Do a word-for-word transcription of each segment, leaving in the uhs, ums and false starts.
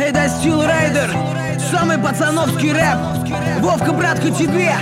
Это Steel Rider, самый пацановский рэп. Вовка, братка, тебе.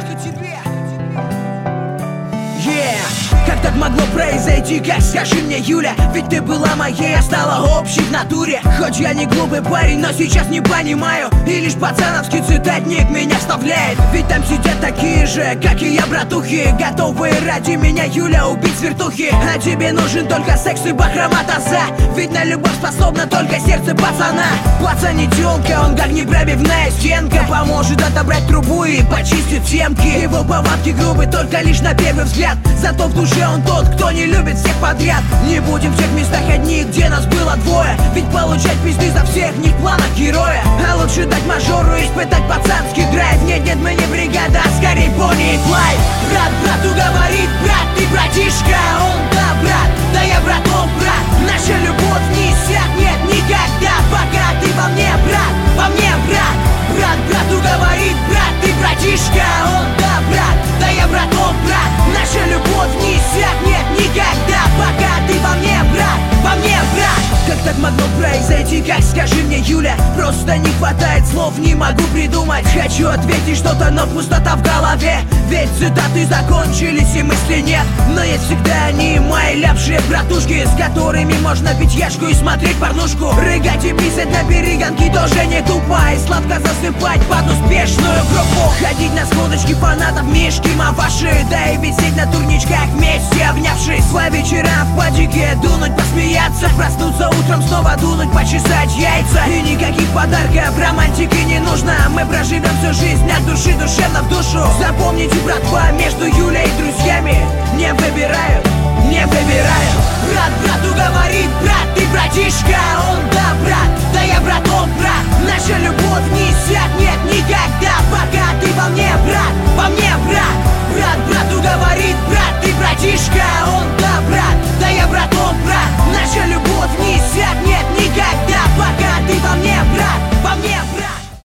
Yeah. Как так могло произойти, как скажи мне, Юля? Ведь ты была моей, а стала общей в натуре. Хоть я не глупый парень, но сейчас не понимаю. И лишь пацановский цитатник меня вставляет. Ведь там сидят такие же, как и я, братухи, готовые ради меня, Юля, убить с вертухи. А тебе нужен только секс и бахрома таза. Ведь на любовь способна только сердце пацана. Пацан не тёлка, он как непробивная стенка. Поможет отобрать трубу и почистить семки. Его повадки грубы только лишь на первый взгляд. Зато в душе он тот, кто не любит всех подряд. Не будем в тех местах одни, где нас было двое. Ведь получать пизды за всех не в планах героя. А лучше дать мажору испытать пацанский драйв. Нет, нет, мы не бригада, а скорее Бонни и Клайд. Брат брату говорит, брат, ты братишка. Он да, брат, да я братов брат. Наша любовь не иссякнет никогда, пока ты во мне, брат, во мне, брат. Брат брату говорит, брат, ты братишка. Он да, брат, да я братов брат. Наша любовь не иссякнет никогда, пока ты во мне, брат, во мне, брат. Как так могло произойти, как скажи мне, Юля? Просто не хватает слов, не могу придумать. Хочу ответить что-то, но пустота в голове. Ведь цитаты закончились и мысли нет. Но есть всегда они, мои ляпшие братушки, с которыми можно пить яшку и смотреть порнушку. Рыгать и писать на перегонки тоже не тупо. И сладко засыпать под успешную группу. Ходить на сходочки фанатов, мишки, маваши. Да и висеть на турничках вместе обнявшись. По вечерам в падике дунуть, посмеяться. Проснуться утром, снова дунуть, почесать яйца. И никаких подарков, романтики не нужно. Мы проживем всю жизнь от души душевно в душу. Запомните, братва, между Юлей и друзьями не выбираю, не выбираю. Брат брату говорит, брат, ты братишка. Он да, брат, да я братов брат.